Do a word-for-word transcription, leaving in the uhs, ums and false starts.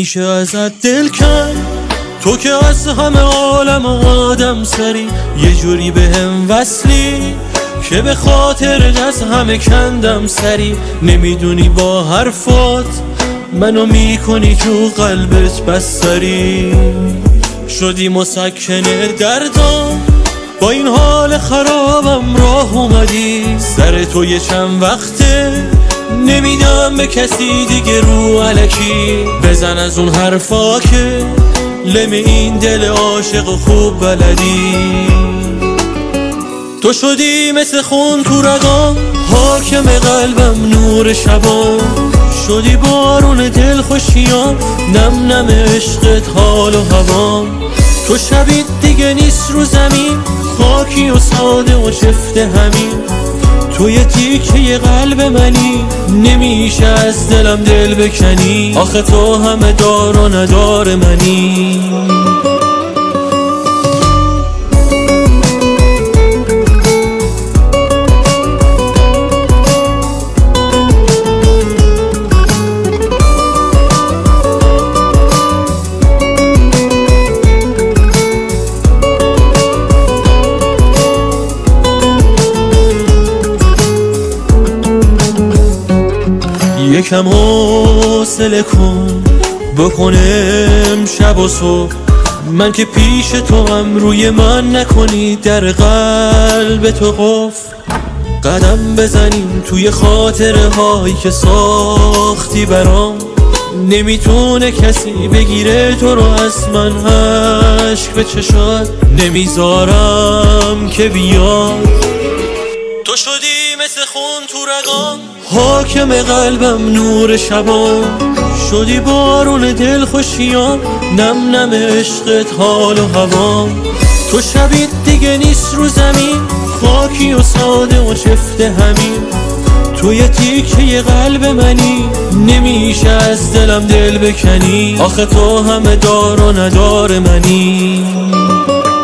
نمیشه ازت دل کن، تو که از همه عالم و آدم سری، یه جوری به هم وصلی که به خاطرت از همه کندم سری. نمیدونی با حرفات منو میکنی تو قلبت بستری، شدی مسکن دردام، با این حال خرابم راه اومدی. سر تو یه چند وقته نمیدم به کسی دیگه رو الکی، بزن از اون حرفا که لم این دل عاشق خوب بلدی. تو شدی مثل خون تو رگام، حاکم قلبم نور شبام، شدی بارون دل خوشیام، نم نم عشقت حال و هوام. تو شبیت دیگه نیست رو زمین، خاکی و ساده و شفته همین، تو یه تیکه قلب منی، نمیشه از دلم دل بکنی. آخه تو همه دار و ندار منی. یکم حوصله کن، بکنم شب و صبح، من که پیش تو هم روی من نکنی در قلب تو قفل. قدم بزنیم توی خاطره هایی که ساختی برام، نمیتونه کسی بگیره تو رو از من. عشق به چشات نمیذارم که بیاد، تو شدی مثل خون تو رگام، حاکم قلبم نور شبام، شدی بارون دل خوشیام، نم نم عشقت حال و هوام. تو شبیت دیگه نیست رو زمین، خاکی و ساده و شفته همین، تو یه تیکه قلب منی، نمیشه از دلم دل بکنی. آخه تو همه دار و ندار منی.